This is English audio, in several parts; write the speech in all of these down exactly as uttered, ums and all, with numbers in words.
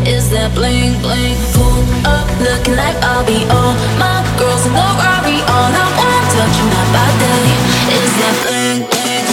Is that bling bling? Pull up, looking like I'll be all my girls in the Rari. All I want, touching my body. Is that bling bling?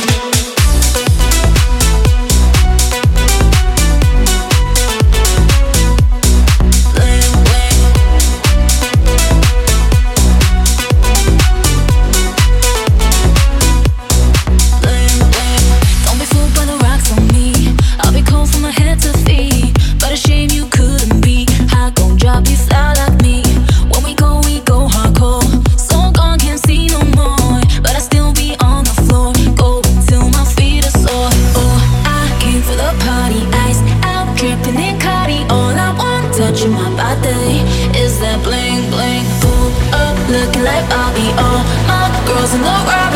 Touching my body, is that bling bling? Pull up, looking like I'll be all my girls in the world.